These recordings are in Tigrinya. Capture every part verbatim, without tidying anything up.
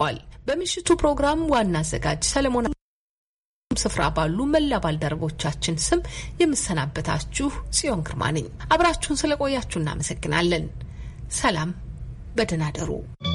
አስታውቋል። በምሽቱ ፕሮግራም ዋና አዘጋጅ ሰለሞን ስፍራ ባሉ መላ ባልደረቦቻችን ስም የምሰናበታችሁ ጽዮን ግርማ ነኝ። አብራችሁን ስለቆያችሁ እናመሰግናለን። ሰላም፣ በደህና ደሩ።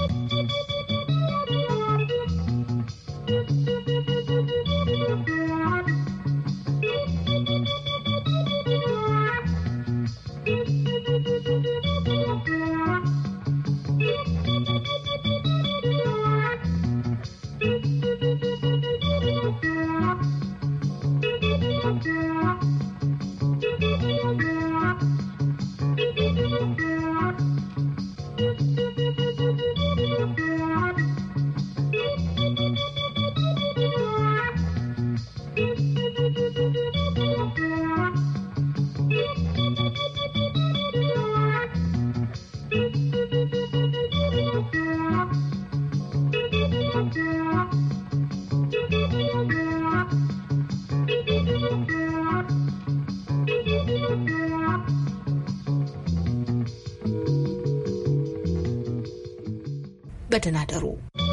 በደህና ደሩ።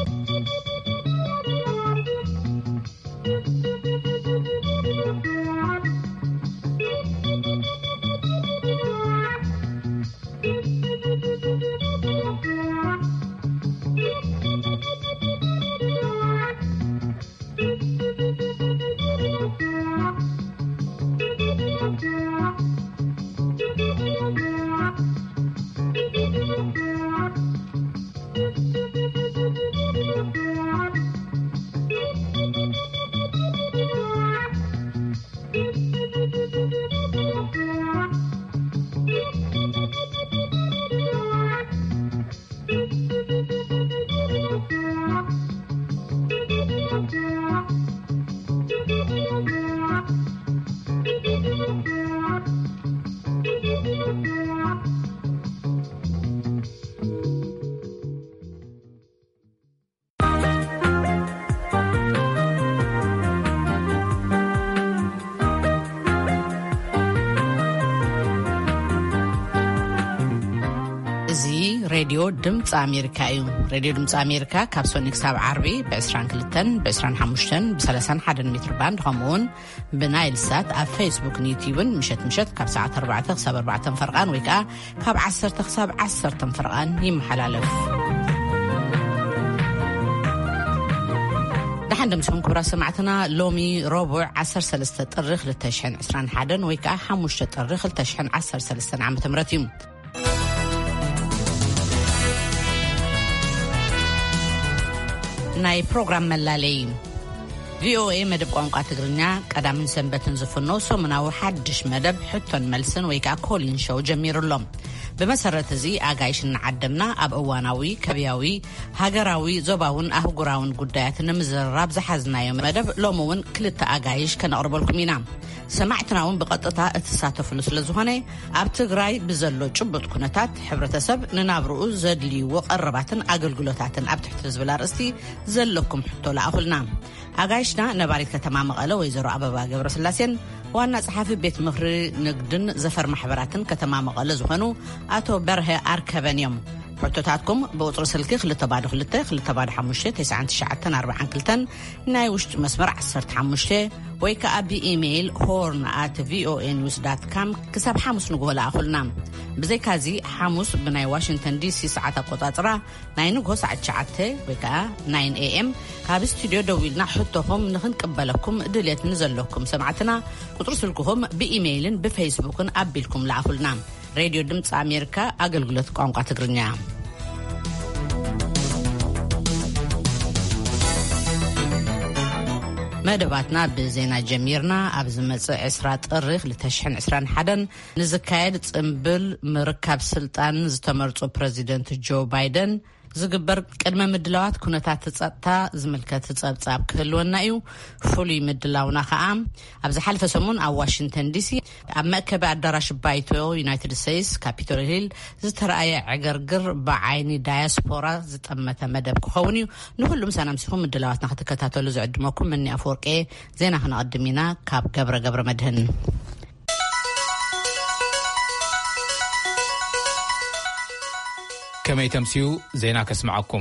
ሬዲዮ ድምጽ አሜሪካ እዩ። ሬዲዮ ድምጽ አሜሪካ ካብ ሶኒክ ሳብ ዓርቢ በ22 በ25 በ31 ሜትር ባንድ ከምኡውን ብናይል ሳት ኣብ ፌስቡክን ዩቲዩብን ምሸት ምሸት ካብ ሰዓት ኣርባዕተ ክሳብ ኣርባዕተ ፈርቃን ወይ ከዓ ካብ ዓሰርተ ክሳብ ዓሰርተ ፈርቃን ይመሓላለፍ። دحين دمسهم كبرى سمعتنا لومي ربع عشر سلسلة طريق للتشحن عسران حدن ወይ ከዓ ሓሙሽተ طريق للتشحن عشر سلسلة ዓመተ ምህረት እዩ። ናይ ፕሮግራም መላለይ ቪኦኤ መደብ ቋንቋ ትግርኛ ቀዳምን ሰንበትን ዝፍኖ ሰሙናዊ ሓድሽ መደብ ሕቶን መልስን ወይ ከዓ ኮሊን ሾው ጀሚሩሎም። በመሰረት እዚ አጋይሽን ዓደምና ኣብ እዋናዊ ከብያዊ ሃገራዊ ዞባውን አህጉራውን ጉዳያት ንምዝራብ ዝሓዝናዮ መደብ ሎሙውን ክልተ አጋይሽ ከነቅርበልኩም ኢና። ሰማዕትናውን በቀጥታ እተሳተፍሉ ስለዝኾነ ኣብ ትግራይ ብዘሎ ጭብጥ ኩነታት ሕብረተሰብ ንናብርኡ ዘድልይዎ ቀረባትን አገልግሎታትን ኣብ ትሕቲ ዝብል ኣርእስቲ ዘለኩም ሕቶ ላኣኹልና። አጋይሽና ነባሪት ከተማ መቐለ ወይዘሮ አበባ ገብረስላሴን ዋና ጸሓፊ ቤት ምኽሪ ንግድን ዘፈር ማሕበራትን ከተማ መቐለ ዝኾኑ አቶ በርሀ አርከበን እዮም። ሕቶታትኩም በቁጥር ስልኪ ክልተ ባዶ ክልተ ክልተ ባዶ ሓሙሽተ ትስዓን ትሽዓተን ኣርባዓን ክልተን ናይ ውሽጢ መስመር ዓሰርተ ሓሙሽተ ወይ ከዓ ብኢሜይል ሆርን ኣት ቪኦኤ ኒውስ ዳት ካም ክሳብ ሓሙስ ንግሆ ላኣኹልና። ብዘይካዚ ሓሙስ ብናይ ዋሽንግተን ዲሲ ሰዓት ኣቆጻጽራ ናይ ንግሆ ሰዓት ትሽዓተ ወይ ከዓ ናይን ኤኤም ካብ ስቱድዮ ደው ኢልና ሕቶኹም ንኽንቅበለኩም ድሌት ንዘለኩም ሰማዕትና ቁጥር ስልክኹም ብኢሜይልን ብፌስቡክን ኣቢልኩም ላኣኹልና። ሬዲዮ ድምጽ አሜሪካ አገልግሎት ቋንቋ ትግርኛ። መደባትና ብዜና ጀሚርና ኣብ ዝመጽእ ዕስራ ጥሪኽ ልተሽሕን ዕስራን ሓደን ንዝካየድ ጽምብል ምርካብ ስልጣን ዝተመርጹ ፕሬዚደንት ጆ ባይደን ዝግበር ቅድመ ምድላዋት ኩነታት ጸጥታ ዝምልከት ጸብጻብ ክህልወና እዩ። ፍሉይ ምድላውና ከዓ ኣብ ዝሓለፈ ሰሙን ኣብ ዋሽንግተን ዲሲ ኣብ መእከቢ ኣዳራሽ ባይቶ ዩናይትድ ስቴትስ ካፒቶል ሂል ዝተረኣየ ዕገርግር ብዓይኒ ዳያስፖራ ዝጠመተ መደብ ክኸውን እዩ። ንሁሉም ሰላምሲኹም ምድላዋትና ክትከታተሉ ዝዕድመኩም መኒ ኣፈወርቄ ዜና ክነቐድም ኢና ካብ ገብረ ገብረ መድህን። كما يتمسيو زينا كسمعكم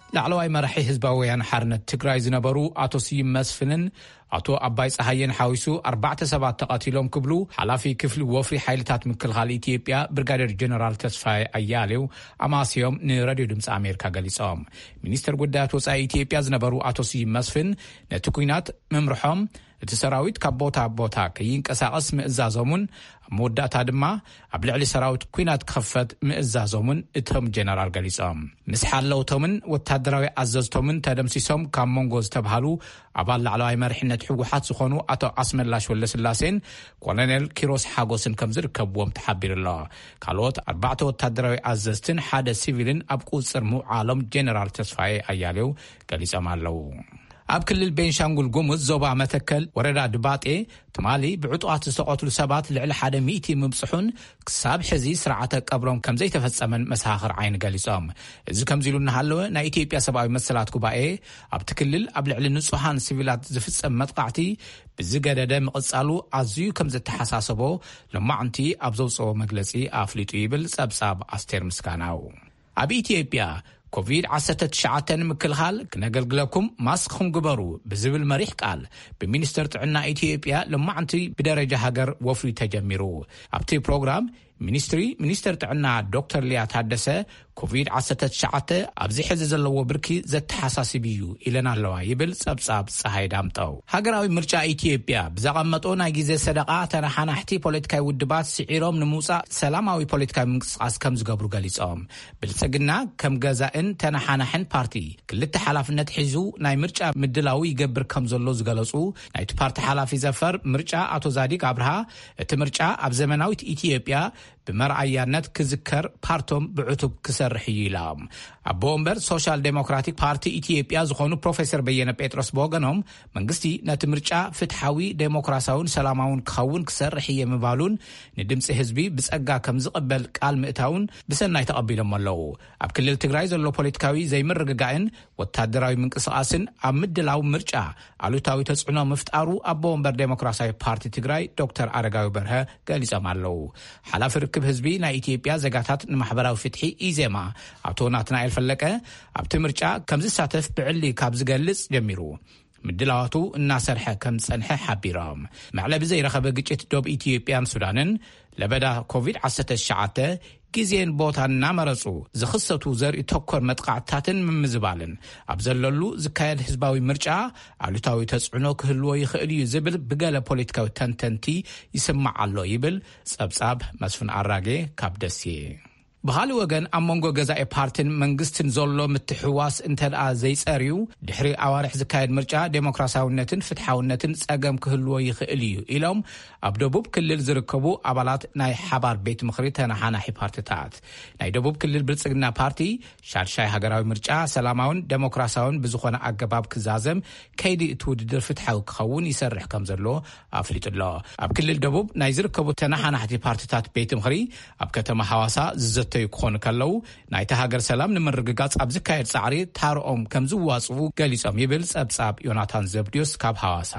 ላዕለዋይ መራሒ ህዝባዊ ወያነ ሓርነት ትግራይ ዝነበሩ አቶ ስዩም መስፍንን አቶ አባይ ፀሐየን ሓዊሱ አርባዕተ ሰባት ተቃቲሎም ክብሉ ሓላፊ ክፍሊ ወፍሪ ሓይልታት ምክልኻል ኢትዮጵያ ብርጋዴር ጀነራል ተስፋይ አያሌው አማስዮም ንራድዮ ድምፂ አሜሪካ ገሊጾም። ሚኒስትር ጉዳያት ወፃኢ ኢትዮጵያ ዝነበሩ አቶ ስዩም መስፍን ነቲ ኩናት መምርሖም እቲ ሰራዊት ካብ ቦታ ቦታ ከይንቀሳቀስ ምእዛዞሙን መወዳእታ ድማ ኣብ ልዕሊ ሰራዊት ኩናት ክኸፈት ምእዛዞሙን እቶም ጀነራል ገሊጾም። ምስ ሓለውቶምን ወታደራዊ ኣዘዝቶምን ተደምሲሶም ካብ ሞንጎ ዝተባሃሉ ኣባል ላዕለዋይ መሪሕነት ሕወሓት ዝኾኑ አቶ ኣስመላሽ ወለስላሴን ኮሎኔል ኪሮስ ሓጎስን ከም ዝርከብዎም ተሓቢሩ ኣሎ። ካልኦት ኣርባዕተ ወታደራዊ ኣዘዝትን ሓደ ሲቪልን ኣብ ቁፅር ምውዓሎም ጀነራል ተስፋዬ አያሌው ገሊጾም ኣለው። ኣብ ክልል ቤንሻንጉል ጉሙዝ ዞባ መተከል ወረዳ ድባጤ ትማሊ ብዕጡዋት ዝተቆትሉ ሰባት ልዕሊ ሓደ ሚእቲ ምብፅሑን ክሳብ ሕዚ ስርዓተ ቀብሮም ከም ዘይተፈጸመን መሳኽር ዓይኒ ገሊጾም። እዚ ከምዚ ኢሉ እናሃለወ ናይ ኢትዮጵያ ሰብኣዊ መሰላት ጉባኤ ኣብቲ ክልል ኣብ ልዕሊ ንጹሃን ሲቪላት ዝፍጸም መጥቃዕቲ ብዝገደደ ምቕጻሉ ኣዝዩ ከም ዝተሓሳሰቦ ሎማዓንቲ ኣብ ዘውፅኦ መግለጺ ኣፍሊጡ ይብል ጸብጻብ ኣስቴር ምስጋናው። ኣብ ኢትዮጵያ ኮቪድ ዓሰርተ ትሽዓተ ምክልኻል ክነገልግለኩም ማስክኹም ግበሩ ብዝብል መሪሕ ቃል ብሚኒስትር ጥዕና ኢትዮጵያ ሎማዓንቲ ብደረጃ ሃገር ወፍሪ ተጀሚሩ። ኣብቲ ፕሮግራም ሚኒስትሪ ሚኒስትር ጥዕና ዶክተር ሊያ ታደሰ ኮቪድ ዓሰርተ ትሽዓተ ኣብዚ ሕዚ ዘለዎ ብርኪ ዘተሓሳስብ እዩ ኢለና ኣለዋ ይብል ጸብጻብ ፀሃይ ዳምጠው። ሃገራዊ ምርጫ ኢትዮጵያ ብዘቐመጦ ናይ ግዜ ሰደቓ ተነሓናሕቲ ፖለቲካዊ ውድባት ስዒሮም ንምውፃእ ሰላማዊ ፖለቲካዊ ምንቅስቃስ ከም ዝገብሩ ገሊጾም። ብልጽግና ከም ገዛእን ተነሓናሕን ፓርቲ ክልተ ሓላፍነት ሒዙ ናይ ምርጫ ምድላዊ ይገብር ከም ዘሎ ዝገለጹ ናይቲ ፓርቲ ሓላፊ ዘፈር ምርጫ አቶ ዛዲግ አብርሃ እቲ ምርጫ ኣብ ዘመናዊት ኢትዮጵያ ብመርአያነት ክዝከር ፓርቶም ብዕቱብ ክሰርሕ እዩ ኢሎም። ኣቦ እምበር ሶሻል ዴሞክራቲክ ፓርቲ ኢትዮጵያ ዝኾኑ ፕሮፌሰር በየነ ጴጥሮስ በወገኖም መንግስቲ ነቲ ምርጫ ፍትሓዊ ዴሞክራሲያውን ሰላማውን ክኸውን ክሰርሕ እየ ምባሉን ንድምፂ ህዝቢ ብጸጋ ከም ዝቕበል ቃል ምእታውን ብሰናይ ተቐቢሎም ኣለዉ። ኣብ ክልል ትግራይ ዘሎ ፖለቲካዊ ዘይምርግጋእን ወታደራዊ ምንቅስቃስን ኣብ ምድላው ምርጫ ኣሉታዊ ተጽዕኖ ምፍጣሩ ኣቦ እምበር ዴሞክራሲያዊ ፓርቲ ትግራይ ዶክተር አረጋዊ በርሀ ገሊጾም ኣለዉ። ሓላፊ ርክብ ህዝቢ ናይ ኢትዮጵያ ዘጋታት ንማሕበራዊ ፍትሒ ኢዜማ አቶ ናትናኤል ፈለቀ ኣብቲ ምርጫ ከም ዝሳተፍ ብዕሊ ካብ ዝገልጽ ጀሚሩ ምድላዋቱ እናሰርሐ ከም ጸንሐ ሓቢሮም። መዕለቢ ዘይረኸበ ግጭት ዶብ ኢትዮጵያን ሱዳንን ለበዳ ኮቪድ ዓሰርተ ትሽዓተ ጊዜን ቦታን እናመረጹ ዝኽሰቱ ዘርኢ ተኮር መጥቃዕታትን ምምዝባልን ኣብ ዘለሉ ዝካየድ ህዝባዊ ምርጫ ኣሉታዊ ተጽዕኖ ክህልዎ ይኽእል እዩ ዝብል ብገለ ፖለቲካዊ ተንተንቲ ይስማዕ ኣሎ ይብል ጸብጻብ መስፍን አራጌ ካብ ደሴ። ብኻሊ ወገን ኣብ መንጎ ገዛኢ ፓርቲን መንግስትን ዘሎ ምትሕዋስ እንተደኣ ዘይጸርዩ ድሕሪ ኣዋርሕ ዝካየድ ምርጫ ዴሞክራሲያውነትን ፍትሓውነትን ጸገም ክህልዎ ይኽእል እዩ ኢሎም ኣብ ደቡብ ክልል ዝርከቡ ኣባላት ናይ ሓባር ቤት ምኽሪ ተነሓናሒ ፓርቲታት ናይ ደቡብ ክልል ብልጽግና ፓርቲ ሻድሻይ ሃገራዊ ምርጫ ሰላማውን ዴሞክራሲያውን ብዝኾነ ኣገባብ ክዛዘም ከይዲ እቲ ውድድር ፍትሓዊ ክኸውን ይሰርሕ ከም ዘሎ ኣፍሊጡ ኣሎ። ኣብ ክልል ደቡብ ናይ ዝርከቡ ተነሓናሕቲ ፓርቲታት ቤት ምኽሪ ኣብ ከተማ ሐዋሳ ዝዘተዩ ክኾኑ ከለው ናይቲ ሃገር ሰላም ንምርግጋጽ ኣብ ዝካየድ ጻዕሪ ታርኦም ከም ዝዋጽኡ ገሊጾም ይብል ጸብጻብ ዮናታን ዘብድዮስ ካብ ሐዋሳ።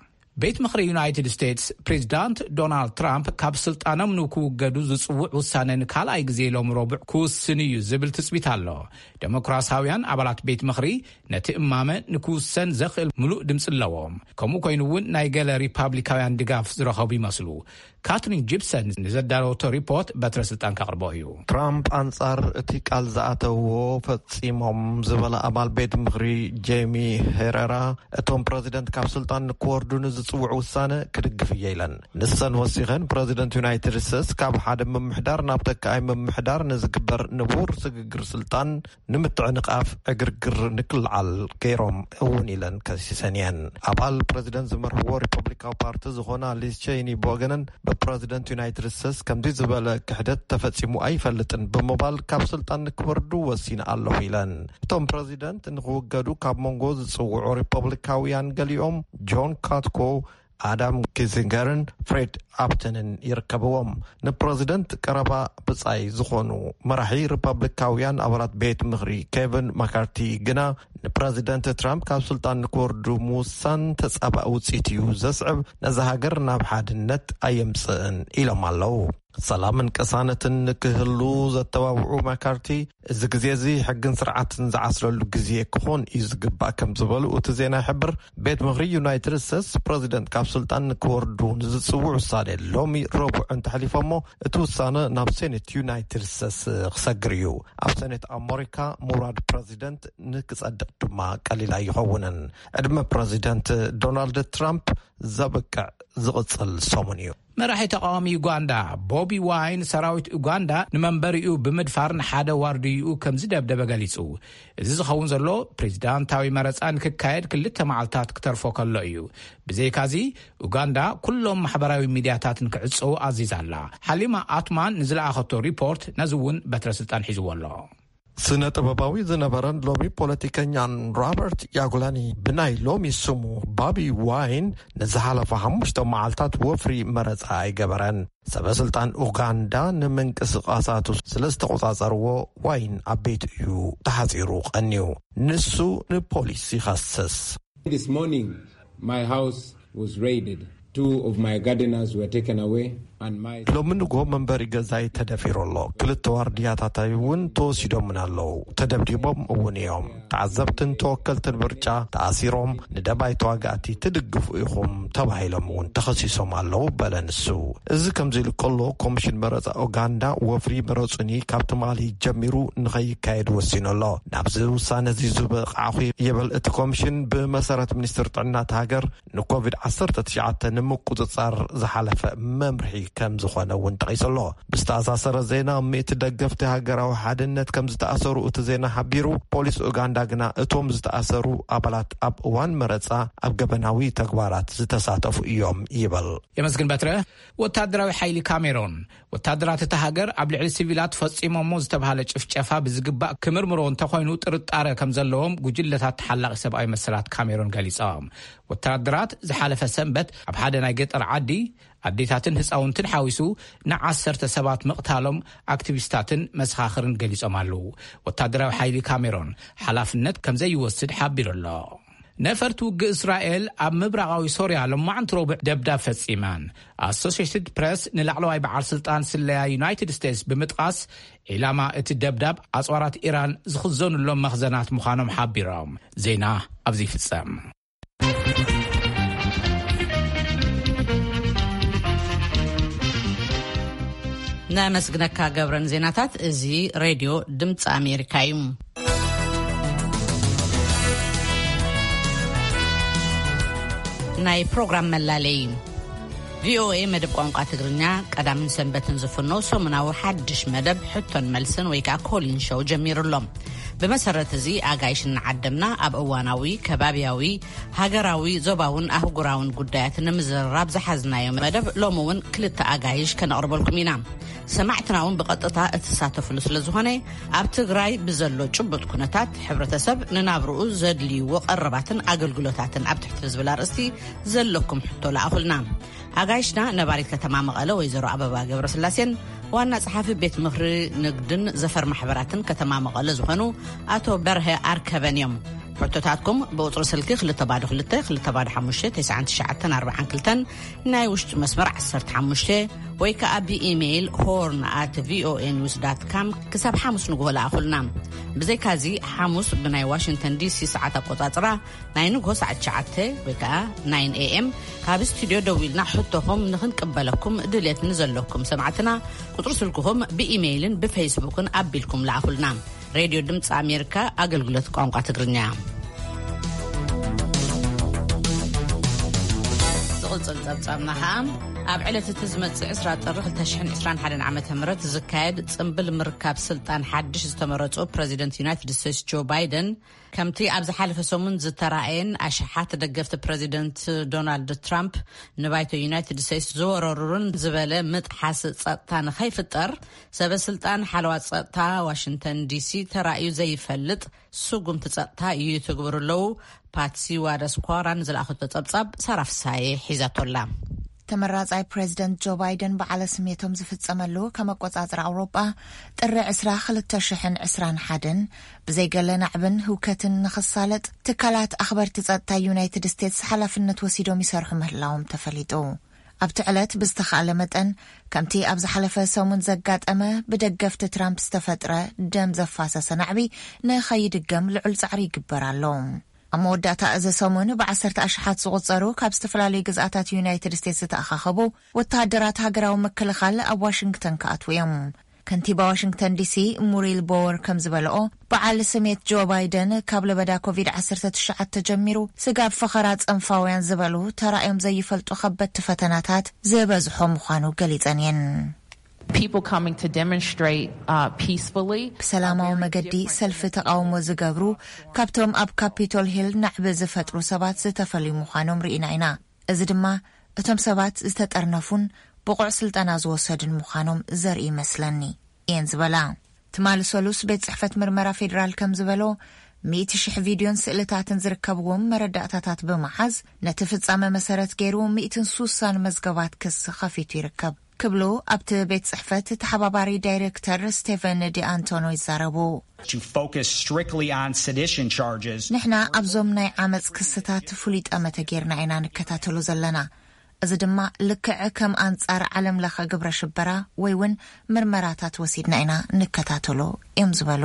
ቤት ምኽሪ ዩናይትድ ስቴትስ ፕሬዚዳንት ዶናልድ ትራምፕ ካብ ስልጣኖም ንክውገዱ ዝጽውዕ ውሳነ ካልኣይ ግዜ ሎም ረቡዕ ክውስን እዩ ዝብል ትጽቢት ኣሎ። ዴሞክራሲያውያን ኣባላት ቤት ምኽሪ ነቲ እማመ ንክውሰን ዘኽእል ምሉእ ድምፂ ኣለዎም። ከምኡ ኮይኑ እውን ናይ ገለ ሪፓብሊካውያን ድጋፍ ዝረኸቡ ይመስሉ። ካትሪን ጂፕሰን ንዘዳለወቶ ሪፖርት በትረ ስልጣን ከቕርቦ እዩ። ትራምፕ አንጻር እቲ ቃል ዝኣተውዎ ፈጺሞም ዝበለ ኣባል ቤት ምኽሪ ጄሚ ሄረራ እቶም ፕሬዚደንት ካብ ስልጣን ንክወርዱ ንዝጽውዕ ውሳነ ክድግፍ እየ ኢለን። ንሰን ወሲኸን ፕሬዚደንት ዩናይትድ ስቴትስ ካብ ሓደ ምምሕዳር ናብ ተካኣይ ምምሕዳር ንዝግበር ንቡር ስግግር ስልጣን ንምትዕንቃፍ ዕግርግር ንክልዓል ገይሮም እውን ኢለን ከሲሰን እየን። ኣባል ፕሬዚደንት ዝመርሕዎ ሪፐብሊካዊ ፓርቲ ዝኾና ሊዝ ቼይኒ ብወገነን በፕሬዚደንት ዩናይትድ ስቴትስ ከምዚ ዝበለ ክሕደት ተፈጺሙ ኣይፈልጥን ብምባል ካብ ስልጣን ንክወርዱ ወሲነ ኣለሁ ኢለን። እቶም ፕሬዚደንት ንክውገዱ ካብ መንጎ ዝጽውዑ ሪፐብሊካውያን ገሊኦም ጆን ካትኮ አዳም ኪሲንገርን ፍሬድ አፕተንን ይርከብዎም። ንፕሬዚደንት ቀረባ ብጻይ ዝኾኑ መራሒ ሪፐብሊካውያን ኣባላት ቤት ምኽሪ ኬቪን ማካርቲ ግና ንፕሬዚደንት ትራምፕ ካብ ስልጣን ንክወርዱ ምውሳን ተጻባእ ውጽኢት እዩ ዘስዕብ ነዚ ሃገር ናብ ሓድነት ኣየምጽእን ኢሎም ኣለዉ። ሰላምን ቅሳነትን ክህሉ ዘተባብዑ መካርቲ እዚ ግዜ እዚ ሕግን ስርዓትን ዝዓስለሉ ግዜ ክኾን እዩ ዝግባእ ከም ዝበሉ እቲ ዜና ይሕብር። ቤት ምክሪ ዩናይትድ ስቴትስ ፕሬዚደንት ካብ ስልጣን ክወርዱ ንዝፅውዕ ውሳነ ሎሚ ረቡዕ እንተሕሊፎሞ እቲ ውሳነ ናብ ሴኔት ዩናይትድ ስቴትስ ክሰግር እዩ። ኣብ ሴኔት ኣሜሪካ ሙራድ ፕሬዚደንት ንክጸድቅ ድማ ቀሊል ኣይኸውንን። ዕድመ ፕሬዚደንት ዶናልድ ትራምፕ ዘበቅዕ ዝቕጽል ሰሙን እዩ። መራሒ ተቃዋሚ ዩጋንዳ ቦቢ ዋይን ሰራዊት ዩጋንዳ ንመንበሪኡ ብምድፋር ንሓደ ዋርድይኡ ከም ዝደብደበ ገሊጹ። እዚ ዝኸውን ዘሎ ፕሬዚዳንታዊ መረፃ ንክካየድ ክልተ መዓልታት ክተርፎ ከሎ እዩ። ብዘይካዚ ዩጋንዳ ኩሎም ማሕበራዊ ሚድያታት ንክዕፅው ኣዚዛላ። ሓሊማ ኣትማን ንዝለኣኸቶ ሪፖርት ነዚ እውን በትረ ስልጣን ሒዝዎ ኣሎ። ስነ ጥበባዊ ዝነበረን ሎሚ ፖለቲከኛን ሮበርት ያጉላኒ ብናይ ሎሚ ስሙ ባቢ ዋይን ንዝሓለፈ ሓሙሽተ መዓልታት ወፍሪ መረፃ ኣይገበረን። ሰበስልጣን ኡጋንዳ ንምንቅስቃሳቱ ስለዝተቆፃፀርዎ ዋይን ኣብ ቤት እዩ ተሓፂሩ ቀኒዩ። ንሱ ንፖሊስ ይኸስስ። This morning my house was raided. Two of my gardeners were taken away and my ሎሚ ንጎ መንበሪ ገዛይ ተደፊሩ ኣሎ። ክልተ ዋርድያታታይ እውን ተወሲዶም ኣለው። ተደብዲቦም እውን እዮም። ተዓዘብትን ተወከልትን ምርጫ ተኣሲሮም ንደባይ ተዋጋእቲ ትድግፉ ኢኹም ተባሂሎም እውን ተኸሲሶም ኣለው በለ ንሱ። እዚ ከምዚ ኢሉ ከሎ ኮሚሽን መረፃ ኡጋንዳ ወፍሪ መረፁኒ ካብ ትማሊ ጀሚሩ ንኸይካየድ ወሲኑ ኣሎ። ናብዚ ውሳነ እዚ ዝበቕዓኹ ይብል እቲ ኮሚሽን ብመሰረት ሚኒስትር ጥዕናት ሃገር ንኮቪድ ዓሰርተ ትሽዓተ ንምቁፅፃር ዝሓለፈ መምርሒ ከም ዝኾነ እውን ጠቂሰሎ። ብዝተኣሳሰረ ዜና ምእቲ ደገፍቲ ሃገራዊ ሓድነት ከም ዝተኣሰሩ እቲ ዜና ሓቢሩ። ፖሊስ ኡጋንዳ ግና እቶም ዝተኣሰሩ ኣባላት ኣብ እዋን መረፃ ኣብ ገበናዊ ተግባራት ዝተሳተፉ እዮም ይብል። የመስግን በትረ ወታደራዊ ሓይሊ ካሜሮን ወታደራት እቲ ሃገር ኣብ ልዕሊ ሲቪላት ፈፂሞሞ ዝተባሃለ ጭፍጨፋ ብዝግባእ ክምርምሮ እንተኮይኑ ጥርጣረ ከም ዘለዎም ጉጅለታት ተሓላቂ ሰብኣዊ መሰላት ካሜሮን ገሊፆም። ወታደራት ዝሓለፈ ሰንበት ኣብ ሓደ ናይ ገጠር ዓዲ ኣዴታትን ህፃውንትን ሓዊሱ ንዓሰርተ ሰባት መቕታሎም ኣክቲቪስታትን መሰኻኽርን ገሊፆም ኣለው። ወታደራዊ ሓይሊ ካሜሮን ሓላፍነት ከም ዘይወስድ ሓቢሩ ኣሎ። ነፈርቲ ውግእ እስራኤል ኣብ ምብራቃዊ ሶርያ ሎማዓንቲ ረቡዕ ደብዳብ ፈፂመን። ኣሶሲየትድ ፕሬስ ንላዕለዋይ በዓል ስልጣን ስለያ ዩናይትድ ስቴትስ ብምጥቃስ ኢላማ እቲ ደብዳብ ኣፅዋራት ኢራን ዝኽዘኑሎም መኽዘናት ምዃኖም ሓቢሮም። ዜና ኣብዚ ይፍጸም። ናመስግነካ ገብረን ዜናታት እዚ ሬድዮ ድምፂ ኣሜሪካ እዩ። ናይ ፕሮግራም መላለይ ቪኦኤ መደብ ቋንቋ ትግርኛ ቀዳምን ሰንበትን ዝፍኖ ሰሙናዊ ሓድሽ መደብ ሕቶን መልስን ወይ ከዓ ኮሊን ሾው ጀሚሩሎም። በመሰረት እዚ አጋይሽን ዓደምና ኣብ እዋናዊ ከባቢያዊ ሃገራዊ ዞባውን አህጉራውን ጉዳያት ንምዝራብ ዝሓዝናዮ መደብ ሎሙውን ክልተ አጋይሽ ከነቅርበልኩም ኢና። ሰማዕትናውን በቀጥታ እተሳተፍሉ ስለዝኾነ ኣብ ትግራይ ብዘሎ ጭቡጥ ኩነታት ሕብረተሰብ ንናብርኡ ዘድልይዎ ቀረባትን አገልግሎታትን ኣብ ትሕቲ ዝብል አርእስቲ ዘለኩም ሕቶ ለኣኹልና። አጋይሽና ነባሪት ከተማ መቐለ ወይዘሮ አበባ ገብረስላሴን ዋና ጸሓፊ ቤት ምክሪ ንግድን ዘፈር ማሕበራትን ከተማ መቐለ ዝኾኑ አቶ በርሀ አርከበን እዮም። ሕቶታትኩም በቁጥር ስልኪ ክልተ ባዶ ክልተ ክልተ ባዶ ሓሙሽተ ተስዓን ትሽዓተን ኣርባዓን ክልተን ናይ ውሽጢ መስመር ዓሰርተ ሓሙሽተ ወይ ከዓ ብኢሜይል ሆርን ኣት ቪኦኤ ኒውስ ዳት ካም ክሳብ ሓሙስ ንግሆ ለኣኹልና። ብዘይካዚ ሓሙስ ብናይ ዋሽንግተን ዲሲ ሰዓት ኣቆፃፅራ ናይ ንግሆ ሰዓት ትሽዓተ ወይ ከዓ ናይን ኤኤም ካብ ስቱድዮ ደው ኢልና ሕቶኹም ንኽንቅበለኩም ድሌት ንዘለኩም ሰማዕትና ቁጥር ስልክኹም ብኢሜይልን ብፌስቡክን ኣቢልኩም ለኣኹልና። ሬድዮ ድምፂ ኣሜሪካ ኣገልግሎት ቋንቋ ትግርኛ ዝቕፅል ጸብጻብና ኸዓ ኣብ ዕለት እቲ ዝመጽእ ዕስራን ጥሪ ክልተ ሽሕን ዒስራን ሓደን ዓመተ ምህረት ዝካየድ ጽምብል ምርካብ ስልጣን ሓድሽ ዝተመረጹ ፕሬዚደንት ዩናይትድ ስቴትስ ጆ ባይደን ከምቲ ኣብ ዝሓለፈ ሰሙን ዝተራእየን ኣሽሓት ደገፍቲ ፕሬዚደንት ዶናልድ ትራምፕ ንባይቶ ዩናይትድ ስቴትስ ዝወረሩን ዝበለ ምጥሓስ ጸጥታ ንኸይፍጠር ሰበስልጣን ሓለዋ ጸጥታ ዋሽንግተን ዲሲ ተራእዩ ዘይፈልጥ ስጉምቲ ጸጥታ እዩ ትግብርለው። ፓትሲ ዋደስኳራን ዝለኣኸቶ ጸብጻብ ሰራፍሳዬ ሒዛቶላ። ተመራጻይ ፕሬዚደንት ጆ ባይደን በዓለ ስሜቶም ዝፍጸመሉ ከመቆጻጽር ኣውሮጳ ጥሪ ዕስራን ክልተ ሽሕን ዒስራን ሓደን ብዘይገለ ናዕብን ህውከትን ንኽሳለጥ ትካላት ኣኽበርቲ ጸጥታ ዩናይትድ ስቴትስ ሓላፍነት ወሲዶም ይሰርሑ ምህላዎም ተፈሊጡ። ኣብቲ ዕለት ብዝተኻለ መጠን ከምቲ ኣብ ዝሓለፈ ሰሙን ዘጋጠመ ብደገፍቲ ትራምፕ ዝተፈጥረ ደም ዘፋሰሰ ናዕቢ ንኸይድገም ልዑል ጻዕሪ ይግበር ኣሎ። ኣብ መወዳእታ እዚ ሰሙን ብዓሰርተ ኣሽሓት ዝቑጸሩ ካብ ዝተፈላለዩ ግዝኣታት ዩናይትድ ስቴትስ ዝተኣኻኸቡ ወተሃደራት ሃገራዊ ምክልኻል ኣብ ዋሽንግተን ከኣትው እዮም። ከንቲባ ዋሽንግተን ዲሲ ሙሪል ቦወር ከም ዝበልኦ በዓል ስሜት ጆ ባይደን ካብ ለበዳ ኮቪድ ዓሰርተ ትሽዓተ ጀሚሩ ስጋብ ፈኸራ ጽንፋውያን ዝበሉ ተራእዮም ዘይፈልጡ ከበድቲ ፈተናታት ዝበዝሖ ምዃኑ ገሊጸን እየን። People coming to demonstrate uh, peacefully. ሰላማዊ መገዲ ሰልፊ ተቃውሞ ዝገብሩ ካብቶም ኣብ ካፒቶል ሂል ናዕቢ ዝፈጥሩ ሰባት ዝተፈልዩ ምዃኖም ርኢና ኢና። እዚ ድማ እቶም ሰባት ዝተጠርነፉን ብቑዕ ስልጠና ዝወሰድን ምዃኖም ዘርኢ ይመስለኒ እየን ዝበላ። ትማል ሰሉስ ቤት ጽሕፈት ምርመራ ፌደራል ከም ዝበሎ مئة شح ቪድዮን ስእልታትን ዝርከብዎም መረዳእታታት በመሓዝ ነቲ ፍጻመ መሰረት ገይሩ مئة وستين መዝገባት ክስ ኸፊቱ ይርከብ ክብሉ ኣብቲ ቤት ጽሕፈት ተሓባባሪ ዳይሬክተር ስቴቨን ዲ አንቶኖ ይዛረቡ። To focus strictly on sedition charges. ንሕና ኣብዞም ናይ ዓመፅ ክስታት ፍሉይ ጠመተ ጌርና ኢና ንከታተሉ ዘለና። እዚ ድማ ልክዕ ከም አንጻር ዓለም ለኸ ግብረ ሽበራ ወይ ውን ምርመራታት ወሲድና ኢና ንከታተሉ እዮም ዝበሉ።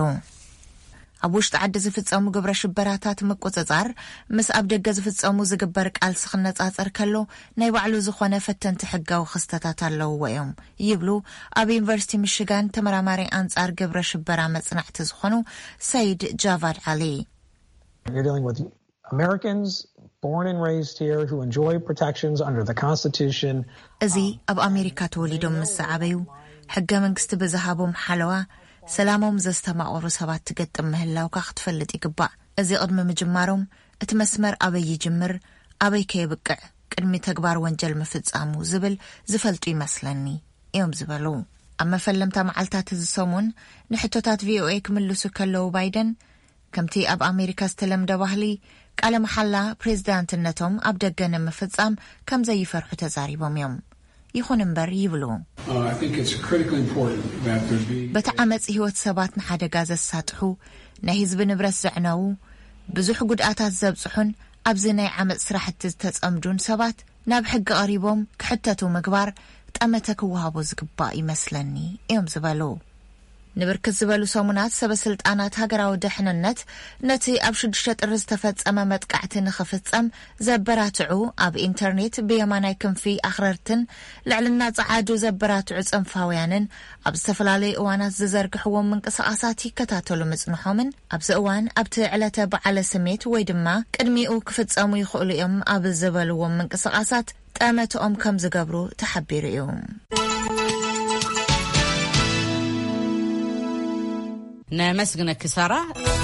ኣብ ውሽጢ ዓዲ ዝፍጸሙ ግብረ ሽበራታት ምቁጽጻር ምስ ኣብ ደገ ዝፍጸሙ ዝግበር ቃልሲ ክነጻጸር ከሎ ናይ ባዕሉ ዝኾነ ፈተንቲ ሕጋዊ ክስተታት ኣለዎ እዮም ይብሉ ኣብ ዩኒቨርሲቲ ሚሽጋን ተመራማሪ አንጻር ግብረ ሽበራ መጽናዕቲ ዝኾኑ ሰይድ ጃቫድ ዓሊ። You're dealing with Americans born and raised here who enjoy protections under the Constitution. እዚ ኣብ ኣሜሪካ ተወሊዶም ምስ ዓበዩ ሕገ መንግስቲ ብዝሃቦም ሓለዋ ሰላሞም ዘስተማቆሩ ሰባት ትገጥም ምህላው ካኽትፈልጥ ይግባእ። እዚ ቅድሚ ምጅማሮም እቲ መስመር ኣበይ ይጅምር ኣበይ ከይብቅዕ ቅድሚ ተግባር ወንጀል ምፍጻሙ ዝብል ዝፈልጡ ይመስለኒ እዮም ዝበሉ። ኣብ መፈለምታ መዓልታት ዝሰሙን ንሕቶታት ቪኦኤ ክምልሱ ከለው ባይደን ከምቲ ኣብ ኣሜሪካ ዝተለምደ ባህሊ ቃለ መሐላ ፕሬዝዳንትነቶም ኣብ ደገነ ምፍጻም ከም ዘይፈርሑ ተዛሪቦም እዮም። ይኹን እምበር ይብሉ በተዓመፅ ህይወት ሰባት ንሓደጋ ዘሳጥሑ ናይ ህዝቢ ንብረት ዘዕነው ብዙሕ ጉድኣታት ዘብጽሑን ኣብዚ ናይ ዓመፅ ስራሕቲ ዝተጸምዱን ሰባት ናብ ሕጊ ቀሪቦም ክሕተቱ ምግባር ጠመተ ክወሃቦ ዝግባእ ይመስለኒ እዮም ዝበሉ። ንብርክት ዝበሉ ሰሙናት ሰበስልጣናት ሃገራዊ ድሕንነት ነቲ ኣብ ሽዱሽተ ጥር ዝተፈጸመ መጥቃዕቲ ንኽፍጸም ዘበራትዑ ኣብ ኢንተርኔት ብየማናይ ክንፊ ኣኽረርትን ልዕልና ጸዓዱ ዘበራትዑ ጽንፋውያንን ኣብ ዝተፈላለዩ እዋናት ዝዘርግሕዎም ምንቅስቓሳት ይከታተሉ ምጽንሖምን ኣብዚ እዋን ኣብቲ ዕለተ በዓለ ስሜት ወይ ድማ ቅድሚኡ ክፍጸሙ ይኽእሉ እዮም ኣብ ዝበልዎም ምንቅስቓሳት ጠመቶኦም ከም ዝገብሩ ተሓቢሩ እዩ። نمسجنا كسارة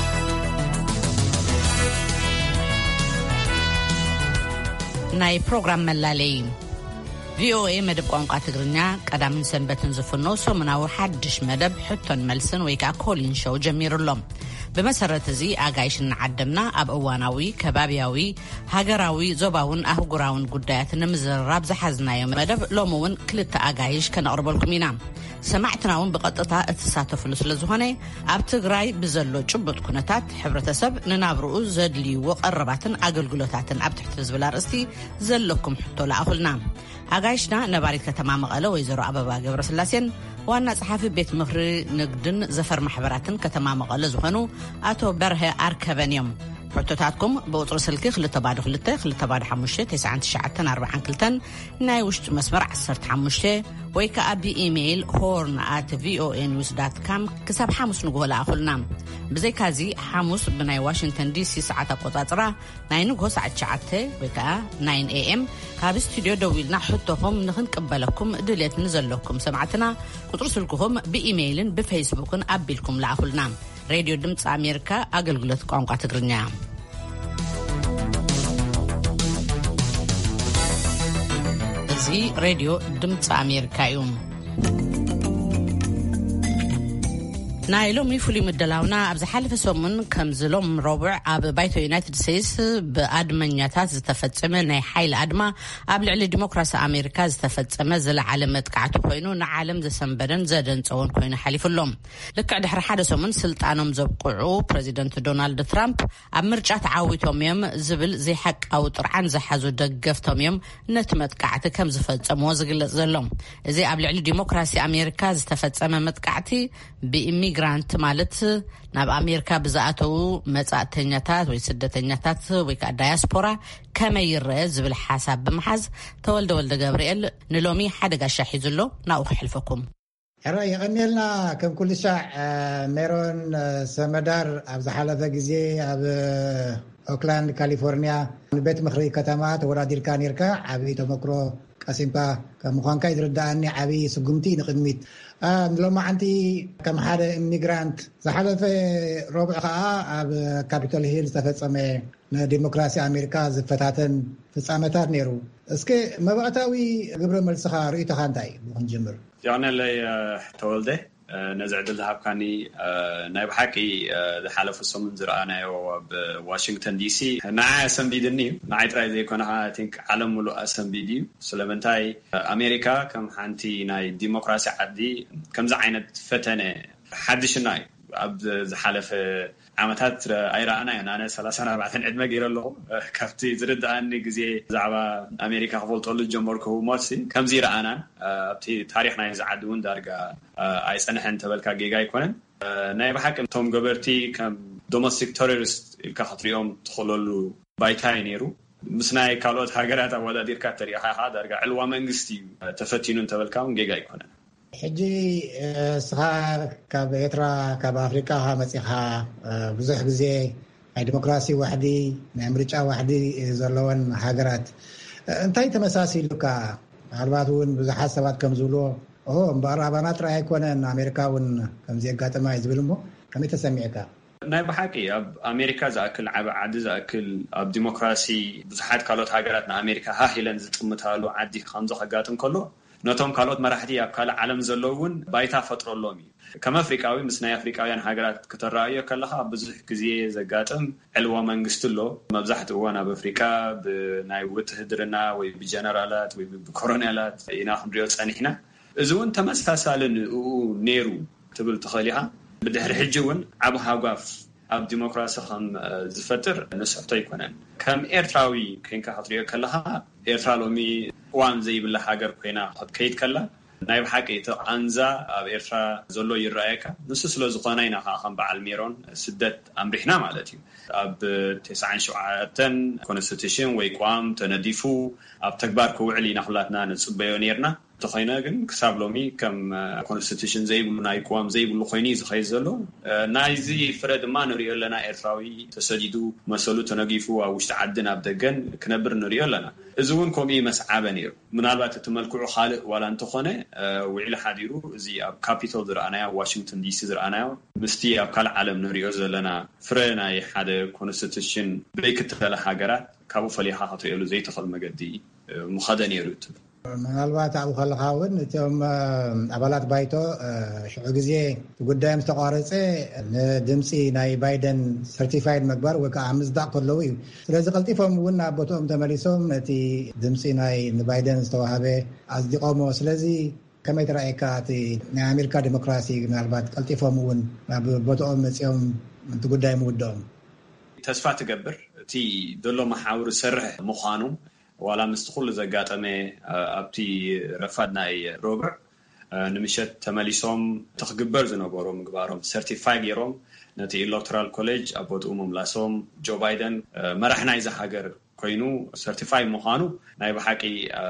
ناي بروغرام ملالي في او اي مدب قنقا تقرنيا قدامن سنبتن زفنو سومناو حدش مدب حتون ملسن ويكا كولين شو جمير اللهم بمسرة زي آقايشن عدمنا أب أواناوي كبابياوي هاقراوي زوباون أهوغراون قدايات نمزر راب زحزنا يوم مدب لومون كلتا آقايش كان أربالكم ينام سمعتناون بقطتها اتساتف لسلزوهاني أب تقراي بزلو جبت كونتات حبرتسب ننابرؤو زدلي وقرباتن أقلقلوتاتن أب تحتز بالارستي زلوكم حطو لأخلنا آقايشنا نباريت كتمام غالو ويزرو أبابا قبر سلاسين وانا صحافي بيت مخري نقدن زفر محبراتن كتمام غالو زوهانو أتو برهي أركبانيوم حطوتاتكم بوطر سلكي خلطة بعد خلطة خلطة بعد حموشة تسعان تشعتن أربعان كلتن ناي وشت مسمر عصرت حموشة ويكا أبي إيميل horn at v o a news dot com كساب حاموس نقوه لأخلنا بزي كازي حاموس بناي واشنطن دي سي ساعة قطاطرة ناي نقوه ساعة شعته ويكا nine a m كاب استوديو دويلنا حطوهم نخن قبلكم دليت نزل لكم سمعتنا وترسلكم بإيميل بفيسبوك أبيلكم لأخلنا راديو دمت أمريكا أقلقلت قنقة تقرنيا زي راديو دمت أمريكا يوم ናይሎም ይፍሉ ምድላውና ኣብዚ ሓለፈ ሰሙን ከምዝሎም ረቡዕ ኣብ ባይቶ ዩናይትድ ስቴትስ ብኣድመኛታት ዝተፈጸመ ናይ ሓይል ኣድማ ኣብ ልዕሊ ዲሞክራሲ ኣሜሪካ ዝተፈጸመ ዝለዓለ መጥቃዕቲ ኮይኑ ንዓለም ዘሰንበደን ዘደንጸውን ኮይኑ ሓሊፉሎም ልክዕ ድሕሪ ሓደ ሰሙን ስልጣኖም ዘብቅዑ ፕሬዚደንት ዶናልድ ትራምፕ ኣብ ምርጫ ተዓዊቶም እዮም ዝብል ዘይሐቃዊ ጥርዓን ዝሓዙ ደገፍቶም እዮም ነቲ መጥቃዕቲ ከም ዝፈጸምዎ ዝግለጽ ዘሎም እዚ ኣብ ልዕሊ ዲሞክራሲ ኣሜሪካ ዝተፈጸመ መጥቃዕቲ ብኢሚ ግራንት ማለት ናብ ኣሜሪካ ብዛኣተው መጻእተኛታት ወይ ስደተኛታት ወይ ከዓ ዳያስፖራ ከመይ ይረአ ዝብል ሓሳብ ብምሓዝ ተወልደ ወልደ ገብርኤል ንሎሚ ሓደጋ ሻሒዙሎ ናኡ ክሕልፈኩም ሕራ ይቀኒልና ከም ኩሉ ሻዕ ሜሮን ሰመዳር ኣብ ዝሓለፈ ግዜ ኣብ ኦክላንድ ካሊፎርኒያ ቤት ምክሪ ከተማ ተወዳዲርካ ነርካ ዓብይ ተመክሮ ቀሲምካ ከም ምዃንካ ይዝርዳእኒ ዓብይ ስጉምቲ ንቅድሚት ንሎማዓንቲ ከም ሓደ ኢሚግራንት ዝሓለፈ ረቡዕ ከዓ ኣብ ካፒታል ሂል ዝተፈጸመ ንዲሞክራሲ ኣሜሪካ ዝፈታተን ፍጻመታት ነይሩ እስኪ መባእታዊ ግብረ መልስኻ ርእይቶኻ እንታይ ንክንጅምር ይቕነለይ ተወልደ ነዚ ዕድል ዝሃብካኒ ናይ ብሓቂ ዝሓለፉ ሰሙን ዝረኣናዮ ኣብ ዋሽንግተን ዲሲ ንዓይ ኣሰንቢድኒ እዩ ንዓይ ጥራይ ዘይኮነካ ቲንክ ዓለም ሙሉእ ኣሰንቢድ እዩ ስለምንታይ ኣሜሪካ ከም ሓንቲ ናይ ዲሞክራሲ ዓዲ ከምዚ ዓይነት ፈተነ ሓድሽና እዩ ኣብ ዝሓለፈ ዓመታት ኣይረኣና ኢና ኣነ ሰላሳ ኣርባዕተ ዕድመ ገይረ ኣለኹ ካብቲ ዝርዳእኒ ግዜ ዛዕባ ኣሜሪካ ክፈልጠሉ ጀመርኩ ሞሲ ከምዚ ረኣና ኣብቲ ታሪክ ናይ ዝዓዲ እውን ዳርጋ ኣይፀንሐን ተበልካ ጌጋ ኣይኮነን ናይ ብሓቂ ቶም ገበርቲ ከም ዶሜስቲክ ቴሮሪስት ኢልካ ክትሪኦም ትኽእለሉ ባይታ እዩ ነይሩ ምስ ናይ ካልኦት ሃገራት ኣወዳዲርካ ተሪእኻ ኢኻ ዳርጋ ዕልዋ መንግስቲ እዩ ተፈቲኑ ተበልካ እውን ጌጋ ኣይኮነን ሕጂ ስኻ ካብ ኤርትራ ካብ ኣፍሪካ መፂኻ ብዙሕ ግዜ ናይ ዲሞክራሲ ዋሕዲ ናይ ምርጫ ዋሕዲ ዘለወን ሃገራት እንታይ ተመሳሲሉካ ምናልባት እውን ብዙሓት ሰባት ከም ዝብልዎ እምበር ኣባና ጥራይ ኣይኮነን ኣሜሪካ እውን ከምዚ ኣጋጠማ እዩ ዝብል እሞ ከመይ ተሰሚዕካ ናይ ብሓቂ ኣብ ኣሜሪካ ዝኣክል ዓብ ዓዲ ዝኣክል ኣብ ዲሞክራሲ ብዙሓት ካልኦት ሃገራት ንኣሜሪካ ሃህ ኢለን ዝጥምታሉ ዓዲ ከምዚ ከጋጥም ከሎ ነቶም ካልኦት መራሕቲ ኣብ ካልእ ዓለም ዘለዉ እውን ባይታ ፈጥረሎም እዩ ከም ኣፍሪካዊ ምስ ናይ ኣፍሪካውያን ሃገራት ከተረኣዮ ከለካ ብዙሕ ግዜ ዘጋጥም ዕልዎ መንግስቲ ኣሎ መብዛሕትኡ እዋን ኣብ ኣፍሪካ ብናይ ውትህድርና ወይ ብጀነራላት ወይ ብኮሎኔላት ኢና ክንሪኦ ፀኒሕና እዚ እውን ተመሳሳሊ ንኡ ነይሩ ትብል ትኽእል ኢኻ ብድሕሪ ሕጂ እውን ዓብ ሃጓፍ ኣብ ዲሞክራሲ ከም ዝፈጥር ንስሕቶ ኣይኮነን ከም ኤርትራዊ ኮንካ ክትሪኦ ከለካ ኤርትራ ሎሚ እዋን ዘይብላ ሃገር ኮይና ክትከይድ ከላ ናይ ብሓቂ እቲ ቃንዛ ኣብ ኤርትራ ዘሎ ይረኣየካ ንሱ ስለ ዝኾነ ኢና ከም በዓል ሜሮን ስደት ኣምሪሕና ማለት እዩ ኣብ ትስዓን ሸውዓተን ኮንስቲቱሽን ወይ ቋም ተነዲፉ ኣብ ተግባር ክውዕል ኢና ኩላትና ንፅበዮ ነርና ተኾይነ ግን ክሳብ ሎሚ ከም ኮንስቲቱሽን ዘይብሉ ናይ ቋም ዘይብሉ ኮይኑ ዝኸይ ዘሎ ናይዚ ፍረ ድማ ንሪኦ ኣለና ኤርትራዊ ተሰዲዱ መሰሉ ተነጊፉ ኣብ ውሽጢ ዓድን ኣብ ደገን ክነብር ንሪኦ ኣለና እዚ እውን ከምኡ መስዓበ ነይሩ ምናልባት እቲ መልክዑ ካልእ ዋላ እንተኾነ ውዕሊ ሓዲሩ እዚ ኣብ ካፒታል ዝረኣናዮ ዋሽንግተን ዲሲ ዝረኣናዮ ምስቲ ኣብ ካልእ ዓለም ንሪኦ ዘለና ፍረ ናይ ሓደ ኮንስቲቱሽን ብዘይክተለ ሃገራት ካብኡ ፈሊኻ ክትሪኦሉ ዘይትኽእል መገዲ ምኸደ ነይሩ ትብል ምናልባት ኣብኡ ከለካ እውን እቶም ኣባላት ባይቶ ሽዑ ግዜ ጉዳዮም ዝተቋረፀ ንድምፂ ናይ ባይደን ሰርቲፋይድ ምግባር ወይ ከዓ ምዝዳቅ ከለዉ እዩ ስለዚ ቀልጢፎም እውን ናብ ቦትኦም ተመሊሶም እቲ ድምፂ ናይ ንባይደን ዝተዋሃበ ኣፅዲቆሞ ስለዚ ከመይ ተረኣየካ እቲ ናይ ኣሜሪካ ዲሞክራሲ ምናልባት ቀልጢፎም እውን ናብ ቦትኦም መፂኦም እቲ ጉዳይ ምውድኦም ተስፋ ትገብር እቲ ዘሎ መሓውር ዝሰርሕ ምዃኑ ዋላ ምስቲ ኩሉ ዘጋጠመ ኣብቲ ረፋድ ናይ ሮብዕ ንምሸት ተመሊሶም ተኽግበር ዝነበሩ ምግባሮም ሰርቲፋይ ገይሮም ነቲ ኤሌክቶራል ኮሌጅ ኣብ ቦትኡ ምምላሶም ጆ ባይደን መራሒ ናይዚ ሃገር ኮይኑ ሰርቲፋይ ምዃኑ ናይ ብሓቂ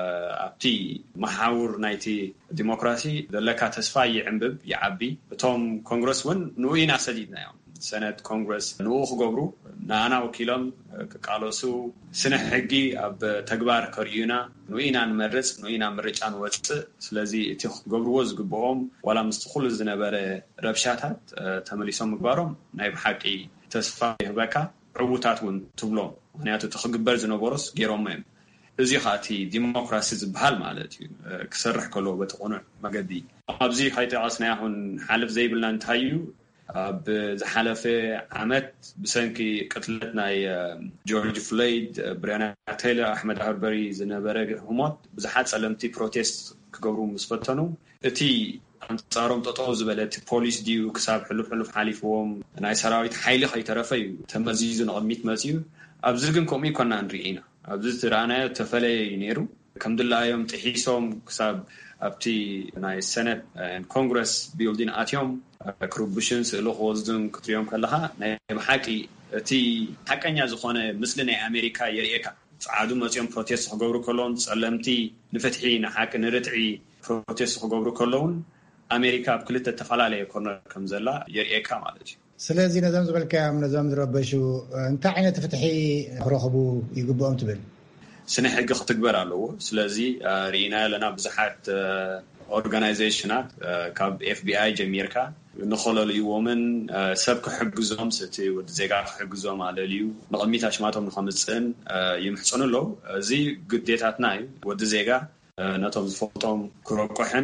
ኣብቲ መሓውር ናይቲ ዲሞክራሲ ዘለካ ተስፋ ይዕንብብ ይዓቢ እቶም ኮንግረስ እውን ንኡ ኢና ሰዲድናዮም ሰነት ኮንግረስ ንኡ ክገብሩ ንኣና ወኪሎም ክቃለሱ ስነ ሕጊ ኣብ ተግባር ከርዩና ንኡ ኢና ንመርፅ ንኡ ኢና ምርጫ ንወፅእ ስለዚ እቲ ክገብርዎ ዝግብኦም ዋላ ምስቲ ኩሉ ዝነበረ ረብሻታት ተመሊሶም ምግባሮም ናይ ብሓቂ ተስፋ ይህበካ ዕዉታት እውን ትብሎም ምክንያቱ እቲ ክግበር ዝነበሮስ ገይሮሞ እዮም እዚ ኻቲ ዲሞክራሲ ዝበሃል ማለት እዩ ክሰርሕ ከሎ በቲ ቁኑዕ መገዲ ኣብዚ ከይጠቐስና ይኹን ሓልፍ ዘይብልና እንታይ እዩ بزحلف عمت بسنكي قتلتنا جورج فلويد بريانا تايلر أحمد هاربري زنبرق همات بزحات سلمتي بروتست كقبرو مسفتنو اتي صارم تطوز بلت بوليس ديو كساب حلو حلو حالفهم ناي سراويت حيلي خيترفي تمزيزو نقميت مزيو ابزرغن كومي كنا نرينا ابز ترانا تفلي نيرو الحمد لله يوم تحيسهم كساب ابتي ناي سنت ان كونغرس بيلدين اتيوم كروبشنز لو خوزدن كتريوم كلها ناي بحقي تي حقنيا زخونه مثلنا امريكا يريكا صعدوا مزيوم بروتست غبرو كولون سلمتي نفتحي نحاك نرتعي بروتست غبرو كولون امريكا بكل تفعاليه كورنر كمزلا يريكا مالتي سلازي نظام زبلكام نظام دربشو انت عينه تفتحي رخبو يقبوهم تبل سنه حق تكبر له سلازي رينا لنا بزحات اورغانيزيشنات كاب اف بي اي جميركا نخلل يومن سبك حجزهم ستي ودزيغا حجزهم على ليو نقميتاش ماتهم خمسين يمحصن له زي قديتاتنا ودزيغا ناتهم فوتهم كروكحن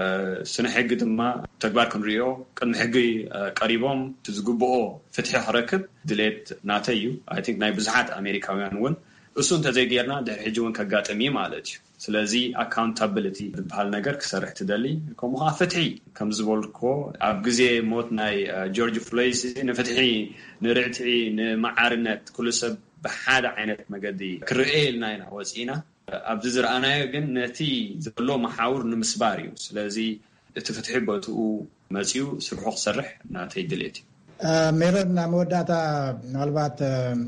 سنه حق دما تكبر كنريو كن حقي قريبهم تزغبو فتح حركه دليت ناتيو اي ثينك ناي بزحات امريكاويان ون እሱን ተዘግየርና ደህጅውን ከጋጠሚ ማለት ስለዚህ አካውንታቢሊቲ በባል ነገር ከሰርህ ትደሊ ኮሙሃ ፈትሒ ከምዝቦልኮ ኣብ ግዜ ሞት ናይ ጆርጅ ፍሎይድ ነፈትሒ ንርዕቲ ንማዓርነት ኩሉ ሰብ በሓደ ዓይነት መገዲ ክርኤልና ኢና ወፂና ኣብ ዝዝራናዮ ግን ነቲ ዘሎ መሓውር ንምስባር እዩ ስለዚህ እትፈትሒ ቦትኡ መጺው ስርሑ ክሰርሕ ናተይ ድሌት ሜረና መወዳታ ምናልባት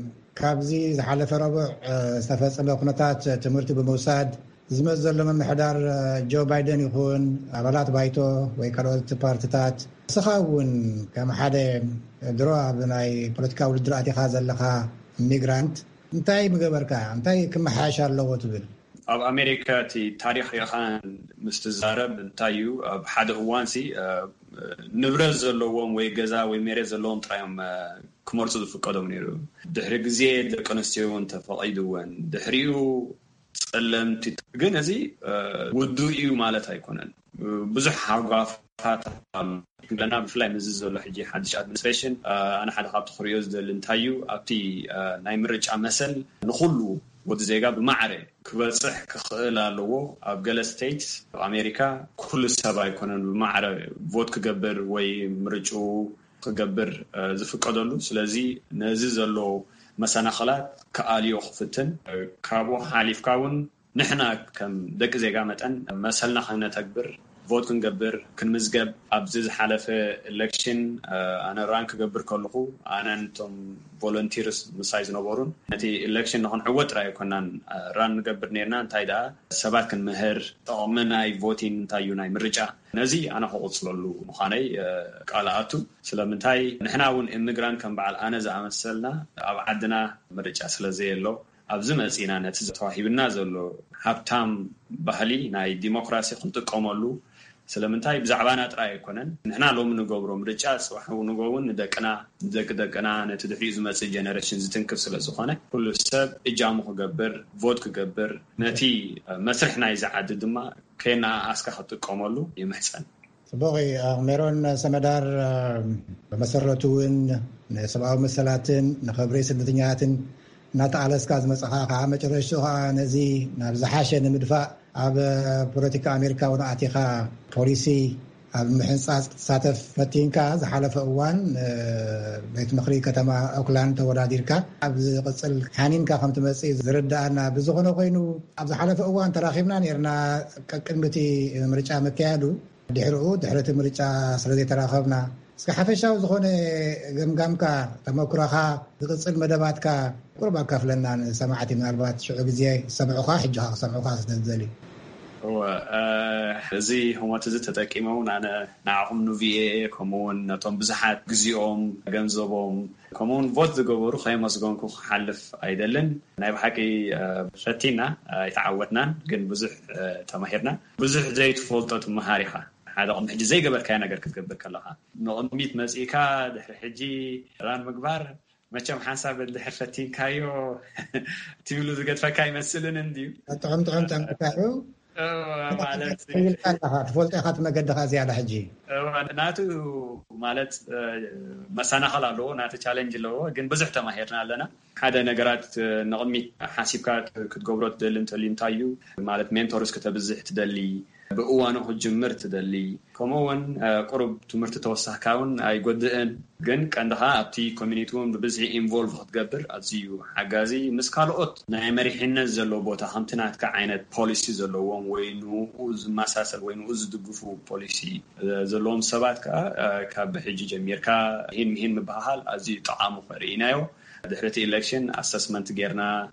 ካብዚ ዝሓለፈ ረቡዕ ዝተፈጸመ ኩነታት ትምህርቲ ብምውሳድ ዝመዘሎ መምሕዳር ጆ ባይደን ይኹን ኣባላት ባይቶ ወይ ካልኦት ፓርቲታት ስኻውን ከም ሓደ ድሮ ኣብ ናይ ፖለቲካ ውድድር ኣቲኻ ዘለኻ ሚግራንት እንታይ ምገበርካ እንታይ ክመሓሽ ኣለዎ ትብል ኣብ ኣሜሪካ እቲ ታሪክ ይኻን ምስትዛረብ እንታይ እዩ ኣብ ሓደ እዋንሲ ንብረት ዘለዎም ወይ ገዛ ወይ መሬት ዘለዎም ጥራዮም ክመርጹ ዝፍቀዶም ነይሩ ድሕሪ ግዜ ደቂ ኣንስትዮ እውን ተፈቒድወን ድሕሪኡ ጸለምቲ ግን እዚ ውዱእ እዩ ማለት ኣይኮነን ብዙሕ ሓጓፋት ለና ብፍላይ ምዝ ዘሎ ሕጂ ሓድሽ ኣድሚኒስትሬሽን ኣነ ሓደ ካብቲ ክሪኦ ዝደሊ እንታይ እዩ ኣብቲ ናይ ምርጫ መሰል ንኹሉ ወዲ ዜጋ ብማዕረ ክበፅሕ ክኽእል ኣለዎ ኣብ ገለ ስቴትስ ኣሜሪካ ኩሉ ሰብ ኣይኮነን ብማዕረ ቮት ክገብር ወይ ምርጩ ክገብር ዝፍቀደሉ ስለዚ ነዚ ዘሎ መሰናኸላት ከኣልዮ ክፍትን ካብኡ ሓሊፍካ እውን ንሕና ከም ደቂ ዜጋ መጠን መሰልና ክንተግብር ቮት ክንገብር ክንምዝገብ ኣብዚ ዝሓለፈ ኤሌክሽን ኣነ ራን ክገብር ከለኹ ኣነ ነቶም ቮለንቲርስ ምሳይ ዝነበሩን ነቲ ኤሌክሽን ንኽንዕወት ጥራይ ኣይኮናን ራን ንገብር ነርና እንታይ ደኣ ሰባት ክንምህር ጥቕሚ ናይ ቮቲን እንታይ እዩ ናይ ምርጫ ነዚ ኣነ ክቕፅለሉ ምዃነይ ቃልኣቱ ስለምንታይ ንሕና እውን ኢሚግራንት ከም በዓል ኣነ ዝኣመሰልና ኣብ ዓድና ምርጫ ስለዘየሎ ኣብዚ መፂና ነቲ ተዋሂብና ዘሎ ሃብታም ባህሊ ናይ ዲሞክራሲ ክንጥቀመሉ ስለምንታይ ብዛዕባና ጥራይ ኣይኮነን ንሕና ሎም ንገብሮ ምርጫ ጽባሕ ንጎውን ንደቅና ንደቂ ደቅና ነቲ ድሕሪኡ ዝመጽእ ጀነሬሽን ዝትንክፍ ስለ ዝኾነ ኩሉ ሰብ እጃሙ ክገብር ቮት ክገብር ነቲ መስርሕ ናይ ዝዓዲ ድማ ከና ኣስካ ክጥቀመሉ ይምሕፀን ጽቡቕ ሜሮን ሰመዳር በመሰረቱ እውን ንሰብኣዊ መሰላትን ንኽብሪ ስደተኛትን ናተኣለስካ ዝመጽኻ ከዓ መጨረሻ ነዚ ናብ ዝሓሸ ንምድፋእ ኣብ ፖለቲካ ኣሜሪካ እውን ኣቲኻ ፖሊሲ ኣብ ምሕንጻጽ ክትሳተፍ ፈቲንካ ዝሓለፈ እዋን ቤት ምኽሪ ከተማ ኦክላንድ ተወዳዲርካ ኣብ ዝቕፅል ሓኒንካ ከም ትመጽእ ዝርዳእና ብዝኾነ ኮይኑ ኣብ ዝሓለፈ እዋን ተራኺብና ነርና ቅድሚቲ ምርጫ መካየዱ ድሕሪኡ ድሕሪ እቲ ምርጫ ስለዘይተራኸብና እስከ ሓፈሻዊ ዝኾነ ገምጋምካ ተመክሮኻ ዝቕፅል መደባትካ ቁርብ ኣካፍለና ንሰማዕቲ ምናልባት ሽዑ ግዜ ሰምዑኻ ሕጂኻ ክሰምዑካ ስለዝደልዩ እዚ ህሞት እዚ ተጠቂሞም ኣነ ንዓኹም ንቪኤኤ ከምኡውን ነቶም ብዙሓት ግዚኦም ገንዘቦም ከምኡውን ቮት ዝገበሩ ከይመስገንኩ ክሓልፍ ኣይደልን ናይ ብሓቂ ፈቲና ኣይተዓወትናን ግን ብዙሕ ተማሂርና ብዙሕ ዘይትፈልጦ ትመሃር ኢኻ ሓደ ቅድሚ ሕጂ ዘይገበርካዮ ነገር ክትገብር ከለኻ ንቕድሚት መፂካ ድሕሪ ሕጂ ራን ምግባር መቸም ሓንሳብ ድሕሪ ፈቲንካዮ ትብሉ ዝገድፈካ ይመስልን እንድዩ ጥዑም ጥዑም ጠንቅካ እዩ ማለት ትፈልጥ ኢኻ ትመገድኻ ዝያዳ ሕጂ ናቱ ማለት መሰናኸል ኣለዎ ናቱ ቻሌንጅ ኣለዎ ግን ብዙሕ ተማሂርና ኣለና ሓደ ነገራት ንቕድሚት ሓሲብካ ክትገብሮ ትደሊ እንተልዩ እንታይ እዩ ማለት ሜንቶርስ ከተብዝሕ ትደሊ ብእዋኑ ክጅምር ትደሊ ከምኡውን ቁሩብ ትምህርቲ ተወሳኽካ እውን ኣይጎድእን ግን ቀንድኻ ኣብቲ ኮሚኒቲውን ብብዝሒ ኢንቮልቭ ክትገብር ኣዝዩ ሓጋዚ ምስ ካልኦት ናይ መሪሕነት ዘለዎ ቦታ ከምቲ ናትካ ዓይነት ፖሊሲ ዘለዎም ወይ ንኡ ዝመሳሰል ወይ ንኡ ዝድግፉ ፖሊሲ ዘለዎም ሰባት ከዓ ካብ ሕጂ ጀሚርካ ይህን ይህን ምባሃል ኣዝዩ ጠቃሚ ክርኢናዮ ድሕሪ እቲ ኤሌክሽን ኣሰስመንት ጌርና